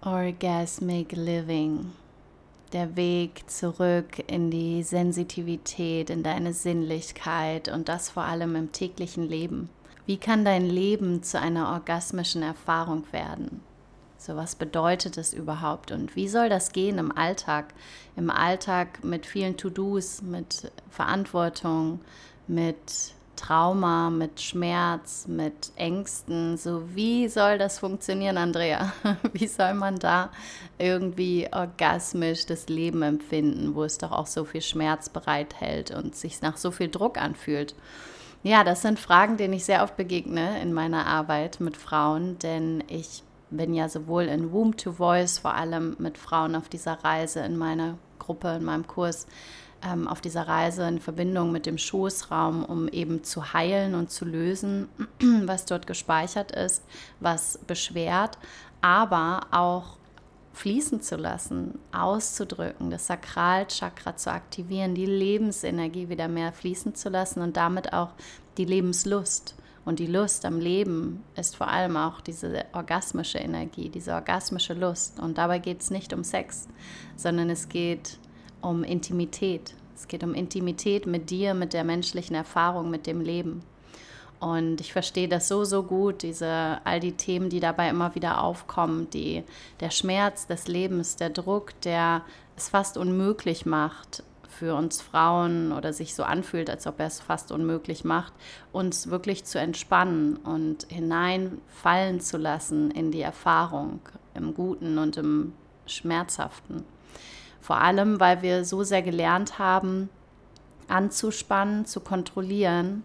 Orgasmic Living. Der Weg zurück in die Sensitivität, in deine Sinnlichkeit und das vor allem im täglichen Leben. Wie kann dein Leben zu einer orgasmischen Erfahrung werden? So, was bedeutet es überhaupt und wie soll das gehen im Alltag? Im Alltag mit vielen To-Dos, mit Verantwortung, mit Trauma, mit Schmerz, mit Ängsten. So, wie soll das funktionieren, Andrea? Wie soll man da irgendwie orgasmisch das Leben empfinden, wo es doch auch so viel Schmerz bereithält und sich nach so viel Druck anfühlt? Ja, das sind Fragen, denen ich sehr oft begegne in meiner Arbeit mit Frauen, denn ich bin ja sowohl in Womb to Voice, vor allem mit Frauen auf dieser Reise in meiner Gruppe, in meinem Kurs, auf dieser Reise in Verbindung mit dem Schoßraum, um eben zu heilen und zu lösen, was dort gespeichert ist, was beschwert, aber auch fließen zu lassen, auszudrücken, das Sakralchakra zu aktivieren, die Lebensenergie wieder mehr fließen zu lassen und damit auch die Lebenslust. Und die Lust am Leben ist vor allem auch diese orgasmische Energie, diese orgasmische Lust. Und dabei geht es nicht um Sex, sondern es geht um Intimität. Es geht um Intimität mit dir, mit der menschlichen Erfahrung, mit dem Leben. Und ich verstehe das so gut, all die Themen, die dabei immer wieder aufkommen, der Schmerz des Lebens, der Druck, der es fast unmöglich macht für uns Frauen oder sich so anfühlt, als ob er es fast unmöglich macht, uns wirklich zu entspannen und hineinfallen zu lassen in die Erfahrung, im Guten und im Schmerzhaften. Vor allem, weil wir so sehr gelernt haben, anzuspannen, zu kontrollieren,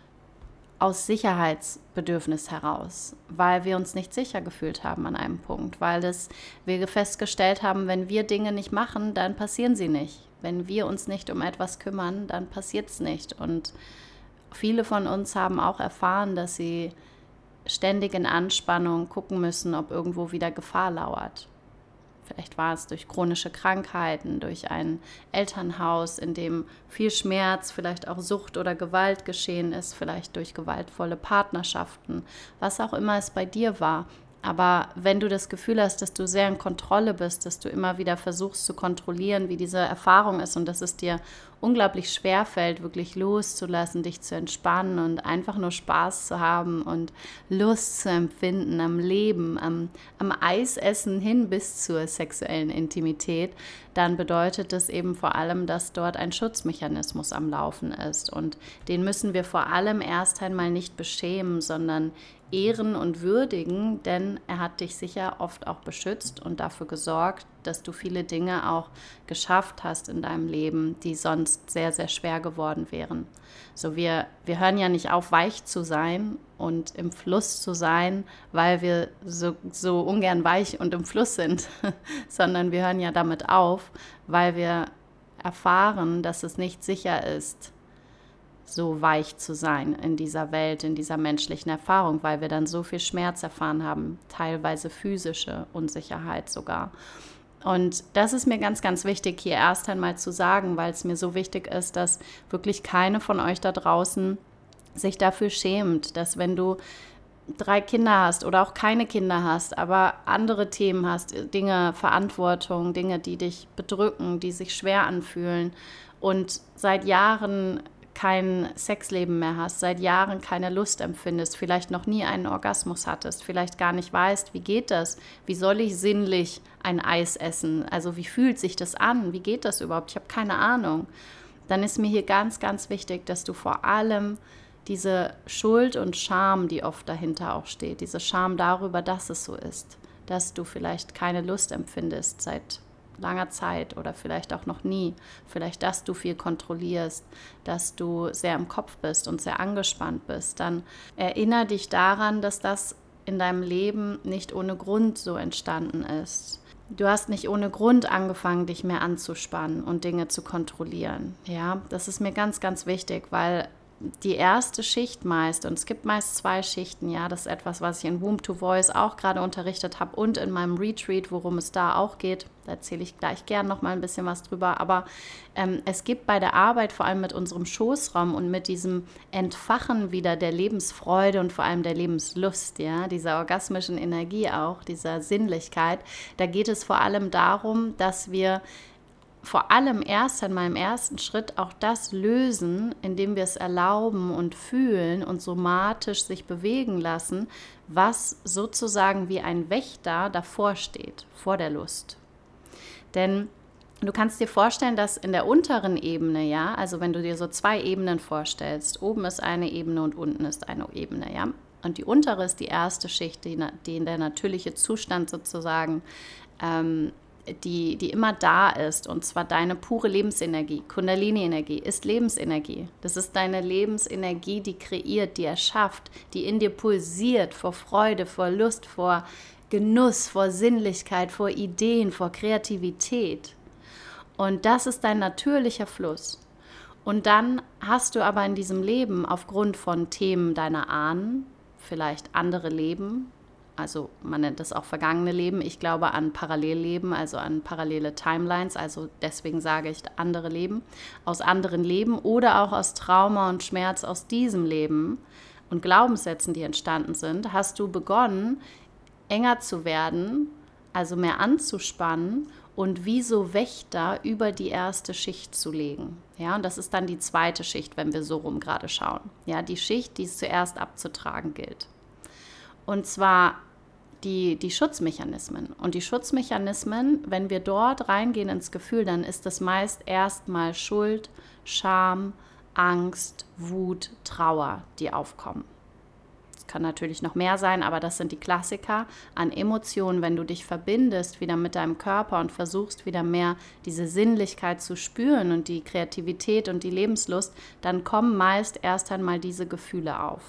aus Sicherheitsbedürfnis heraus, weil wir uns nicht sicher gefühlt haben an einem Punkt, weil wir festgestellt haben, wenn wir Dinge nicht machen, dann passieren sie nicht. Wenn wir uns nicht um etwas kümmern, dann passiert es nicht. Und viele von uns haben auch erfahren, dass sie ständig in Anspannung gucken müssen, ob irgendwo wieder Gefahr lauert. Vielleicht war es durch chronische Krankheiten, durch ein Elternhaus, in dem viel Schmerz, vielleicht auch Sucht oder Gewalt geschehen ist, vielleicht durch gewaltvolle Partnerschaften, was auch immer es bei dir war. Aber wenn du das Gefühl hast, dass du sehr in Kontrolle bist, dass du immer wieder versuchst zu kontrollieren, wie diese Erfahrung ist und dass es dir unglaublich schwer fällt, wirklich loszulassen, dich zu entspannen und einfach nur Spaß zu haben und Lust zu empfinden am Leben, am Eisessen hin bis zur sexuellen Intimität, dann bedeutet das eben vor allem, dass dort ein Schutzmechanismus am Laufen ist. Und den müssen wir vor allem erst einmal nicht beschämen, sondern ehren und würdigen, denn er hat dich sicher oft auch beschützt und dafür gesorgt, dass du viele Dinge auch geschafft hast in deinem Leben, die sonst sehr, sehr schwer geworden wären. So, wir hören ja nicht auf, weich zu sein und im Fluss zu sein, weil wir so ungern weich und im Fluss sind, sondern wir hören ja damit auf, weil wir erfahren, dass es nicht sicher ist, so weich zu sein in dieser Welt, in dieser menschlichen Erfahrung, weil wir dann so viel Schmerz erfahren haben, teilweise physische Unsicherheit sogar. Und das ist mir ganz, ganz wichtig, hier erst einmal zu sagen, weil es mir so wichtig ist, dass wirklich keine von euch da draußen sich dafür schämt, dass wenn du 3 Kinder hast oder auch keine Kinder hast, aber andere Themen hast, Dinge, Verantwortung, Dinge, die dich bedrücken, die sich schwer anfühlen und seit Jahren kein Sexleben mehr hast, seit Jahren keine Lust empfindest, vielleicht noch nie einen Orgasmus hattest, vielleicht gar nicht weißt, wie geht das? Wie soll ich sinnlich ein Eis essen? Also wie fühlt sich das an? Wie geht das überhaupt? Ich habe keine Ahnung. Dann ist mir hier ganz, ganz wichtig, dass du vor allem diese Schuld und Scham, die oft dahinter auch steht, diese Scham darüber, dass es so ist, dass du vielleicht keine Lust empfindest seit langer Zeit oder vielleicht auch noch nie, vielleicht, dass du viel kontrollierst, dass du sehr im Kopf bist und sehr angespannt bist, dann erinnere dich daran, dass das in deinem Leben nicht ohne Grund so entstanden ist. Du hast nicht ohne Grund angefangen, dich mehr anzuspannen und Dinge zu kontrollieren. Ja, das ist mir ganz, ganz wichtig, weil die erste Schicht meist, und es gibt meist 2 Schichten, ja, das ist etwas, was ich in Womb to Voice auch gerade unterrichtet habe und in meinem Retreat, worum es da auch geht, da erzähle ich gleich gern nochmal ein bisschen was drüber, aber es gibt bei der Arbeit, vor allem mit unserem Schoßraum und mit diesem Entfachen wieder der Lebensfreude und vor allem der Lebenslust, ja, dieser orgasmischen Energie auch, dieser Sinnlichkeit, da geht es vor allem darum, dass wir vor allem erst einmal im ersten Schritt auch das lösen, indem wir es erlauben und fühlen und somatisch sich bewegen lassen, was sozusagen wie ein Wächter davor steht, vor der Lust. Denn du kannst dir vorstellen, dass in der unteren Ebene, ja, also wenn du dir so 2 Ebenen vorstellst, oben ist eine Ebene und unten ist eine Ebene, ja, und die untere ist die erste Schicht, die in der natürliche Zustand sozusagen die immer da ist, und zwar deine pure Lebensenergie. Kundalini-Energie ist Lebensenergie. Das ist deine Lebensenergie, die kreiert, die erschafft, die in dir pulsiert vor Freude, vor Lust, vor Genuss, vor Sinnlichkeit, vor Ideen, vor Kreativität. Und das ist dein natürlicher Fluss. Und dann hast du aber in diesem Leben aufgrund von Themen deiner Ahnen, vielleicht andere Leben, also man nennt das auch vergangene Leben. Ich glaube an Parallelleben, also an parallele Timelines. Also deswegen sage ich andere Leben, aus anderen Leben oder auch aus Trauma und Schmerz aus diesem Leben und Glaubenssätzen, die entstanden sind, hast du begonnen, enger zu werden, also mehr anzuspannen und wie so Wächter über die erste Schicht zu legen. Ja, und das ist dann die zweite Schicht, wenn wir so rum gerade schauen. Ja, die Schicht, die es zuerst abzutragen gilt. Und zwar die Schutzmechanismen. Und die Schutzmechanismen, wenn wir dort reingehen ins Gefühl, dann ist das meist erstmal Schuld, Scham, Angst, Wut, Trauer, die aufkommen. Es kann natürlich noch mehr sein, aber das sind die Klassiker an Emotionen, wenn du dich verbindest wieder mit deinem Körper und versuchst wieder mehr diese Sinnlichkeit zu spüren und die Kreativität und die Lebenslust, dann kommen meist erst einmal diese Gefühle auf.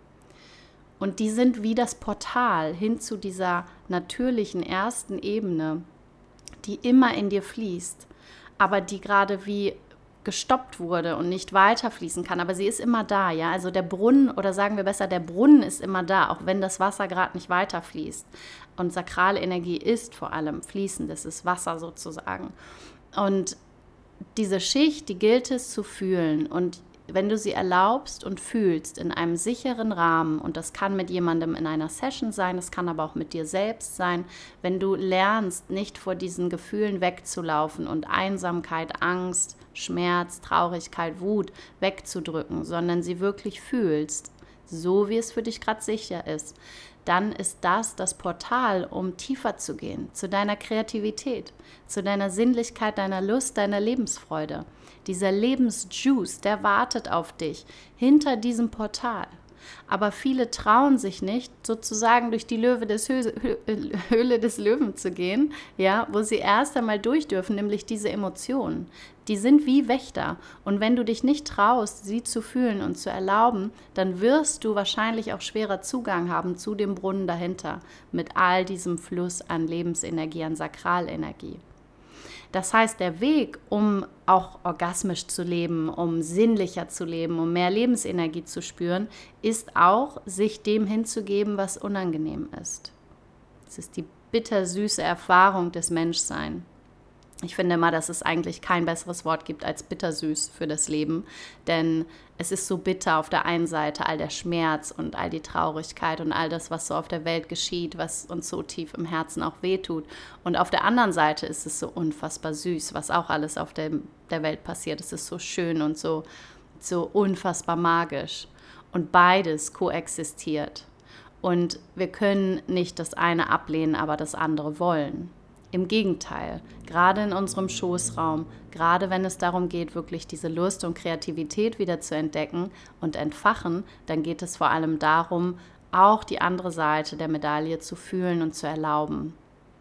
Und die sind wie das Portal hin zu dieser natürlichen ersten Ebene, die immer in dir fließt, aber die gerade wie gestoppt wurde und nicht weiterfließen kann. Aber sie ist immer da, ja. Also der Brunnen, oder sagen wir besser, der Brunnen ist immer da, auch wenn das Wasser gerade nicht weiterfließt. Und sakrale Energie ist vor allem fließend, das ist Wasser sozusagen. Und diese Schicht, die gilt es zu fühlen. Und wenn du sie erlaubst und fühlst in einem sicheren Rahmen, und das kann mit jemandem in einer Session sein, das kann aber auch mit dir selbst sein, wenn du lernst, nicht vor diesen Gefühlen wegzulaufen und Einsamkeit, Angst, Schmerz, Traurigkeit, Wut wegzudrücken, sondern sie wirklich fühlst, so wie es für dich gerade sicher ist, dann ist das Portal, um tiefer zu gehen, zu deiner Kreativität, zu deiner Sinnlichkeit, deiner Lust, deiner Lebensfreude. Dieser Lebensjuice, der wartet auf dich hinter diesem Portal. Aber viele trauen sich nicht, sozusagen durch die Höhle des Löwen zu gehen, ja, wo sie erst einmal durch dürfen, nämlich diese Emotionen. Die sind wie Wächter. Und wenn du dich nicht traust, sie zu fühlen und zu erlauben, dann wirst du wahrscheinlich auch schwerer Zugang haben zu dem Brunnen dahinter, mit all diesem Fluss an Lebensenergie, an Sakralenergie. Das heißt, der Weg, um auch orgasmisch zu leben, um sinnlicher zu leben, um mehr Lebensenergie zu spüren, ist auch, sich dem hinzugeben, was unangenehm ist. Es ist die bittersüße Erfahrung des Menschseins. Ich finde immer, dass es eigentlich kein besseres Wort gibt als bittersüß für das Leben, denn es ist so bitter auf der einen Seite, all der Schmerz und all die Traurigkeit und all das, was so auf der Welt geschieht, was uns so tief im Herzen auch wehtut. Und auf der anderen Seite ist es so unfassbar süß, was auch alles auf der Welt passiert. Es ist so schön und so unfassbar magisch. Und beides koexistiert. Und wir können nicht das eine ablehnen, aber das andere wollen. Im Gegenteil, gerade in unserem Schoßraum, gerade wenn es darum geht, wirklich diese Lust und Kreativität wieder zu entdecken und entfachen, dann geht es vor allem darum, auch die andere Seite der Medaille zu fühlen und zu erlauben.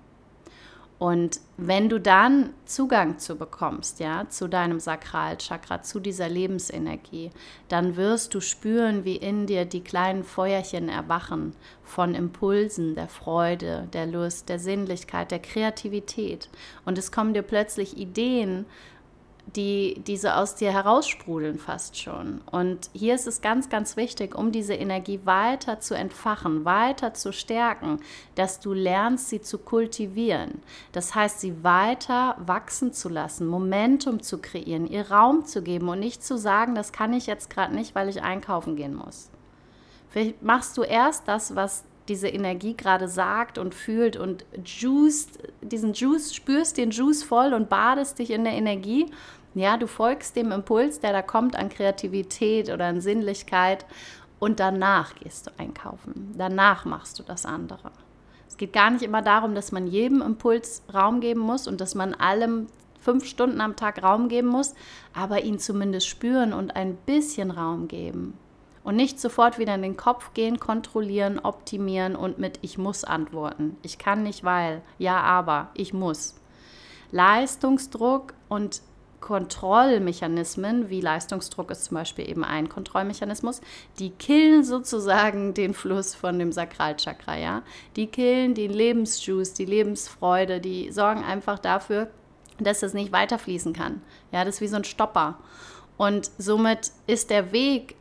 Und wenn du dann Zugang zu bekommst, ja, zu deinem Sakralchakra, zu dieser Lebensenergie, dann wirst du spüren, wie in dir die kleinen Feuerchen erwachen von Impulsen der Freude, der Lust, der Sinnlichkeit, der Kreativität. Und es kommen dir plötzlich Ideen, die so aus dir heraussprudeln fast schon. Und hier ist es ganz, ganz wichtig, um diese Energie weiter zu entfachen, weiter zu stärken, dass du lernst, sie zu kultivieren. Das heißt, sie weiter wachsen zu lassen, Momentum zu kreieren, ihr Raum zu geben und nicht zu sagen, das kann ich jetzt gerade nicht, weil ich einkaufen gehen muss. Vielleicht machst du erst das, was diese Energie gerade sagt und fühlt und spürst den Juice voll und badest dich in der Energie. Ja, du folgst dem Impuls, der da kommt an Kreativität oder an Sinnlichkeit und danach gehst du einkaufen. Danach machst du das andere. Es geht gar nicht immer darum, dass man jedem Impuls Raum geben muss und dass man allem 5 Stunden am Tag Raum geben muss, aber ihn zumindest spüren und ein bisschen Raum geben. Und nicht sofort wieder in den Kopf gehen, kontrollieren, optimieren und mit ich muss antworten. Ich kann nicht, weil, ja, aber, ich muss. Leistungsdruck und Kontrollmechanismen, wie Leistungsdruck ist zum Beispiel eben ein Kontrollmechanismus, die killen sozusagen den Fluss von dem Sakralchakra, ja. Die killen den Lebensjuice, die Lebensfreude, die sorgen einfach dafür, dass es nicht weiterfließen kann. Ja, das ist wie so ein Stopper. Und somit ist der Weg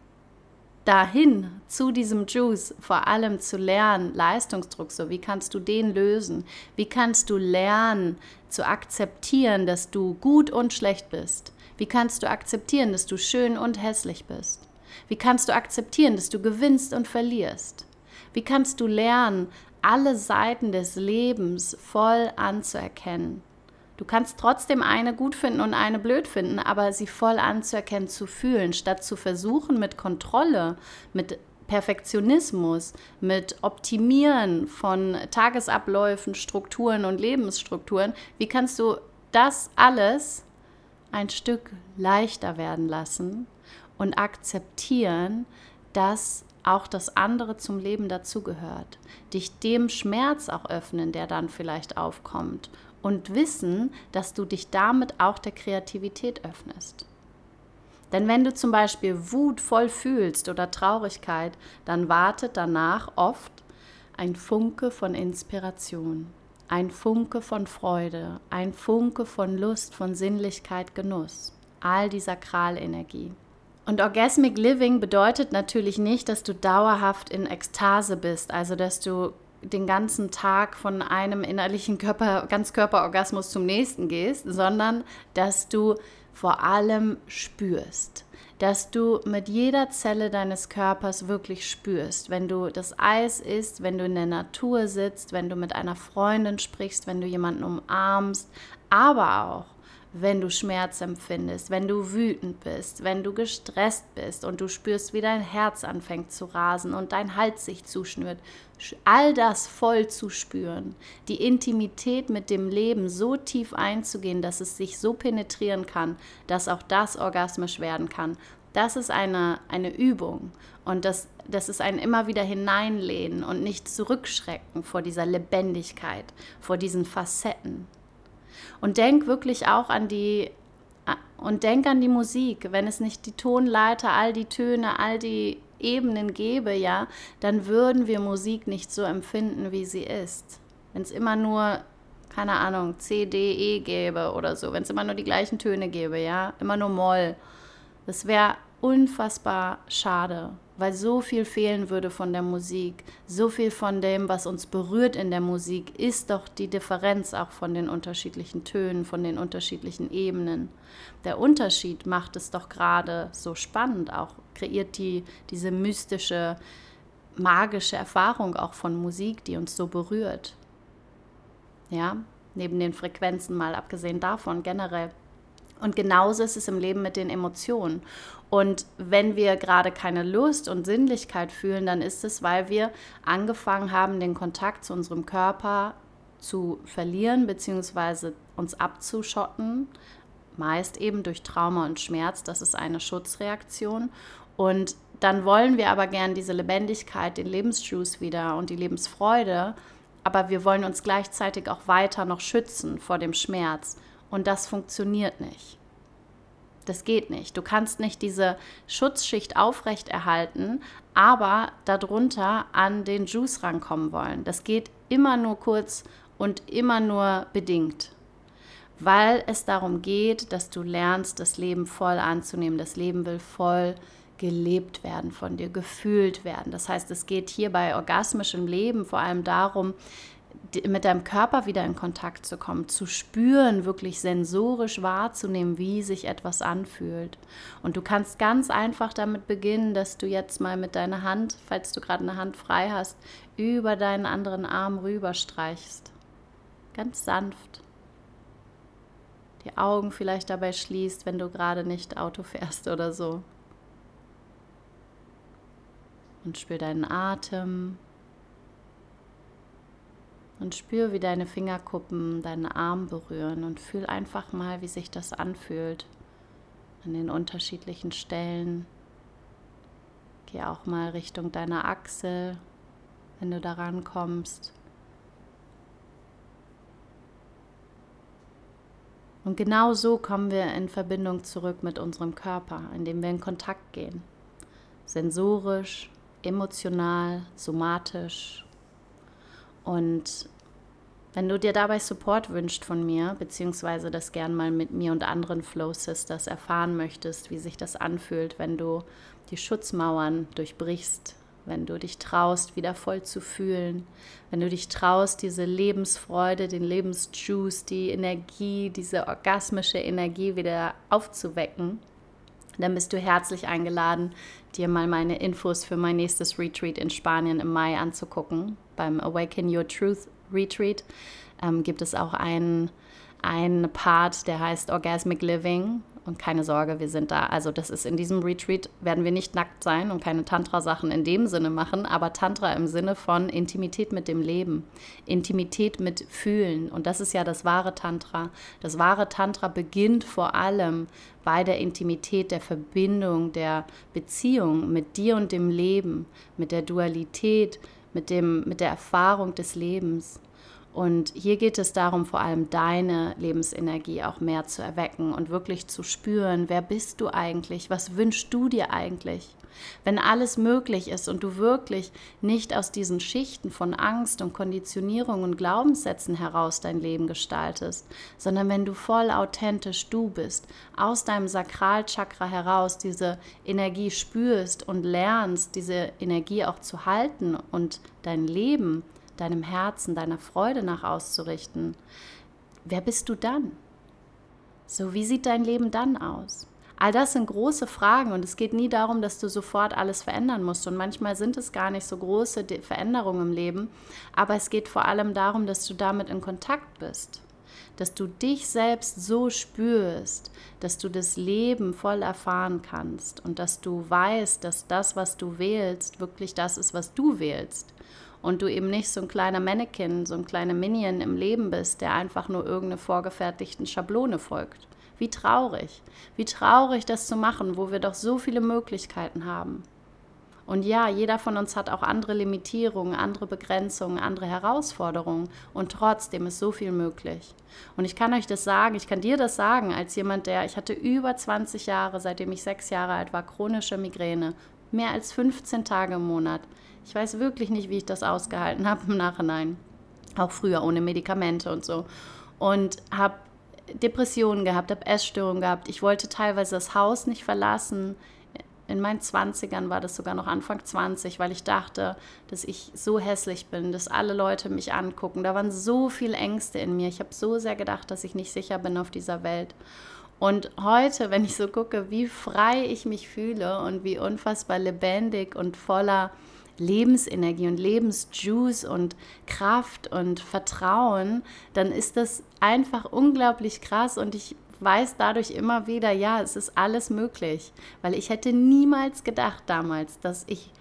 dahin zu diesem Juice vor allem zu lernen, Leistungsdruck, so wie kannst du den lösen? Wie kannst du lernen zu akzeptieren, dass du gut und schlecht bist? Wie kannst du akzeptieren, dass du schön und hässlich bist? Wie kannst du akzeptieren, dass du gewinnst und verlierst? Wie kannst du lernen, alle Seiten des Lebens voll anzuerkennen? Du kannst trotzdem eine gut finden und eine blöd finden, aber sie voll anzuerkennen, zu fühlen, statt zu versuchen mit Kontrolle, mit Perfektionismus, mit Optimieren von Tagesabläufen, Strukturen und Lebensstrukturen. Wie kannst du das alles ein Stück leichter werden lassen und akzeptieren, dass auch das andere zum Leben dazugehört? Dich dem Schmerz auch öffnen, der dann vielleicht aufkommt. Und wissen, dass du dich damit auch der Kreativität öffnest. Denn wenn du zum Beispiel Wut voll fühlst oder Traurigkeit, dann wartet danach oft ein Funke von Inspiration, ein Funke von Freude, ein Funke von Lust, von Sinnlichkeit, Genuss, all die Sakralenergie. Und Orgasmic Living bedeutet natürlich nicht, dass du dauerhaft in Ekstase bist, also dass du den ganzen Tag von einem innerlichen Ganzkörperorgasmus zum nächsten gehst, sondern dass du vor allem spürst, dass du mit jeder Zelle deines Körpers wirklich spürst, wenn du das Eis isst, wenn du in der Natur sitzt, wenn du mit einer Freundin sprichst, wenn du jemanden umarmst, aber auch wenn du Schmerz empfindest, wenn du wütend bist, wenn du gestresst bist und du spürst, wie dein Herz anfängt zu rasen und dein Hals sich zuschnürt, all das voll zu spüren, die Intimität mit dem Leben so tief einzugehen, dass es sich so penetrieren kann, dass auch das orgasmisch werden kann. Das ist eine Übung und das ist ein immer wieder hineinlehnen und nicht zurückschrecken vor dieser Lebendigkeit, vor diesen Facetten. Und denk wirklich auch an die Musik. Wenn es nicht die Tonleiter, all die Töne, all die Ebenen gäbe, ja, dann würden wir Musik nicht so empfinden, wie sie ist. Wenn es immer nur, keine Ahnung, C, D, E gäbe oder so, wenn es immer nur die gleichen Töne gäbe, ja, immer nur Moll, das wäre unfassbar schade, weil so viel fehlen würde von der Musik. So viel von dem, was uns berührt in der Musik, ist doch die Differenz auch von den unterschiedlichen Tönen, von den unterschiedlichen Ebenen. Der Unterschied macht es doch gerade so spannend, auch kreiert diese mystische, magische Erfahrung auch von Musik, die uns so berührt. Ja, neben den Frequenzen mal abgesehen davon generell. Und genauso ist es im Leben mit den Emotionen. Und wenn wir gerade keine Lust und Sinnlichkeit fühlen, dann ist es, weil wir angefangen haben, den Kontakt zu unserem Körper zu verlieren bzw. uns abzuschotten, meist eben durch Trauma und Schmerz. Das ist eine Schutzreaktion. Und dann wollen wir aber gern diese Lebendigkeit, den Lebensjuice wieder und die Lebensfreude, aber wir wollen uns gleichzeitig auch weiter noch schützen vor dem Schmerz. Und das funktioniert nicht. Das geht nicht. Du kannst nicht diese Schutzschicht aufrechterhalten, aber darunter an den Juice rankommen wollen. Das geht immer nur kurz und immer nur bedingt. weil es darum geht, dass du lernst, das Leben voll anzunehmen. Das Leben will voll gelebt werden von dir, gefühlt werden. Das heißt, es geht hier bei orgasmischem Leben vor allem darum, mit deinem Körper wieder in Kontakt zu kommen, zu spüren, wirklich sensorisch wahrzunehmen, wie sich etwas anfühlt. Und du kannst ganz einfach damit beginnen, dass du jetzt mal mit deiner Hand, falls du gerade eine Hand frei hast, über deinen anderen Arm rüberstreichst. Ganz sanft. Die Augen vielleicht dabei schließt, wenn du gerade nicht Auto fährst oder so. Und spür deinen Atem. Und spür, wie deine Fingerkuppen deinen Arm berühren und fühl einfach mal, wie sich das anfühlt an den unterschiedlichen Stellen. Geh auch mal Richtung deiner Achsel, wenn du daran kommst. Und genau so kommen wir in Verbindung zurück mit unserem Körper, indem wir in Kontakt gehen. Sensorisch, emotional, somatisch. Und wenn du dir dabei Support wünschst von mir, beziehungsweise das gern mal mit mir und anderen Flow Sisters erfahren möchtest, wie sich das anfühlt, wenn du die Schutzmauern durchbrichst, wenn du dich traust, wieder voll zu fühlen, wenn du dich traust, diese Lebensfreude, den Lebensjuice, die Energie, diese orgasmische Energie wieder aufzuwecken, dann bist du herzlich eingeladen, dir mal meine Infos für mein nächstes Retreat in Spanien im Mai anzugucken. Beim Awaken Your Truth Retreat gibt es auch einen Part, der heißt Orgasmic Living. Und keine Sorge, wir sind da. Also das ist in diesem Retreat, werden wir nicht nackt sein und keine Tantra-Sachen in dem Sinne machen, aber Tantra im Sinne von Intimität mit dem Leben, Intimität mit Fühlen. Und das ist ja das wahre Tantra. Das wahre Tantra beginnt vor allem bei der Intimität, der Verbindung, der Beziehung mit dir und dem Leben, mit der Dualität, mit der Erfahrung des Lebens. Und hier geht es darum, vor allem deine Lebensenergie auch mehr zu erwecken und wirklich zu spüren, wer bist du eigentlich, was wünschst du dir eigentlich? Wenn alles möglich ist und du wirklich nicht aus diesen Schichten von Angst und Konditionierung und Glaubenssätzen heraus dein Leben gestaltest, sondern wenn du voll authentisch du bist, aus deinem Sakralchakra heraus diese Energie spürst und lernst, diese Energie auch zu halten und dein Leben deinem Herzen, deiner Freude nach auszurichten, wer bist du dann? So, wie sieht dein Leben dann aus? All das sind große Fragen und es geht nie darum, dass du sofort alles verändern musst. Und manchmal sind es gar nicht so große Veränderungen im Leben, aber es geht vor allem darum, dass du damit in Kontakt bist. Dass du dich selbst so spürst, dass du das Leben voll erfahren kannst und dass du weißt, dass das, was du wählst, wirklich das ist, was du wählst. Und du eben nicht so ein kleiner Mannequin, so ein kleiner Minion im Leben bist, der einfach nur irgendeine vorgefertigten Schablone folgt. Wie traurig das zu machen, wo wir doch so viele Möglichkeiten haben. Und ja, jeder von uns hat auch andere Limitierungen, andere Begrenzungen, andere Herausforderungen und trotzdem ist so viel möglich. Und ich kann euch das sagen, ich kann dir das sagen, als jemand, ich hatte über 20 Jahre, seitdem ich 6 Jahre alt war, chronische Migräne, mehr als 15 Tage im Monat. Ich weiß wirklich nicht, wie ich das ausgehalten habe im Nachhinein, auch früher ohne Medikamente und so. Und habe Depressionen gehabt, habe Essstörungen gehabt. Ich wollte teilweise das Haus nicht verlassen. In meinen 20ern war das sogar noch Anfang 20, weil ich dachte, dass ich so hässlich bin, dass alle Leute mich angucken. Da waren so viele Ängste in mir. Ich habe so sehr gedacht, dass ich nicht sicher bin auf dieser Welt. Und heute, wenn ich so gucke, wie frei ich mich fühle und wie unfassbar lebendig und voller Lebensenergie und Lebensjuice und Kraft und Vertrauen, dann ist das einfach unglaublich krass und ich weiß dadurch immer wieder, ja, es ist alles möglich, weil ich hätte niemals gedacht damals, dass ich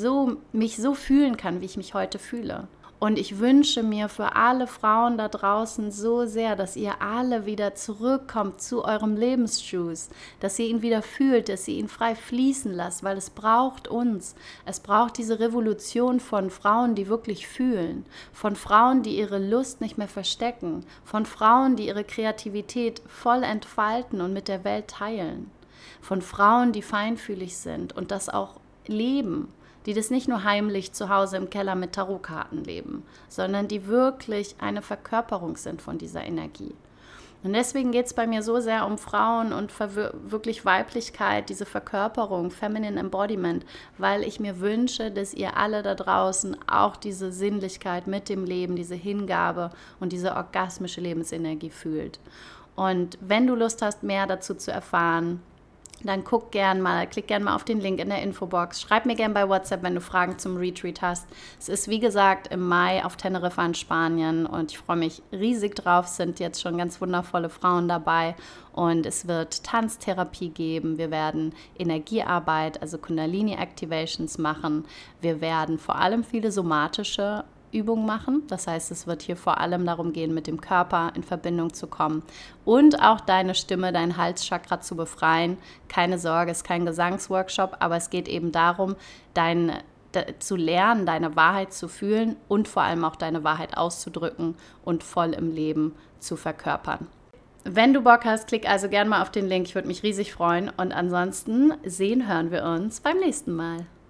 mich so fühlen kann, wie ich mich heute fühle. Und ich wünsche mir für alle Frauen da draußen so sehr, dass ihr alle wieder zurückkommt zu eurem Lebensjuice, dass ihr ihn wieder fühlt, dass ihr ihn frei fließen lasst, weil es braucht uns. Es braucht diese Revolution von Frauen, die wirklich fühlen, von Frauen, die ihre Lust nicht mehr verstecken, von Frauen, die ihre Kreativität voll entfalten und mit der Welt teilen, von Frauen, die feinfühlig sind und das auch leben, die das nicht nur heimlich zu Hause im Keller mit Tarotkarten leben, sondern die wirklich eine Verkörperung sind von dieser Energie. Und deswegen geht es bei mir so sehr um Frauen und wirklich Weiblichkeit, diese Verkörperung, Feminine Embodiment, weil ich mir wünsche, dass ihr alle da draußen auch diese Sinnlichkeit mit dem Leben, diese Hingabe und diese orgasmische Lebensenergie fühlt. Und wenn du Lust hast, mehr dazu zu erfahren, dann klick gern mal auf den Link in der Infobox. Schreib mir gern bei WhatsApp, wenn du Fragen zum Retreat hast. Es ist, wie gesagt, im Mai auf Teneriffa in Spanien und ich freue mich riesig drauf. Es sind jetzt schon ganz wundervolle Frauen dabei und es wird Tanztherapie geben. Wir werden Energiearbeit, also Kundalini-Activations machen. Wir werden vor allem viele somatische Übung machen. Das heißt, es wird hier vor allem darum gehen, mit dem Körper in Verbindung zu kommen und auch deine Stimme, dein Halschakra zu befreien. Keine Sorge, es ist kein Gesangsworkshop, aber es geht eben darum, zu lernen, deine Wahrheit zu fühlen und vor allem auch deine Wahrheit auszudrücken und voll im Leben zu verkörpern. Wenn du Bock hast, klick also gerne mal auf den Link. Ich würde mich riesig freuen. Und ansonsten hören wir uns beim nächsten Mal.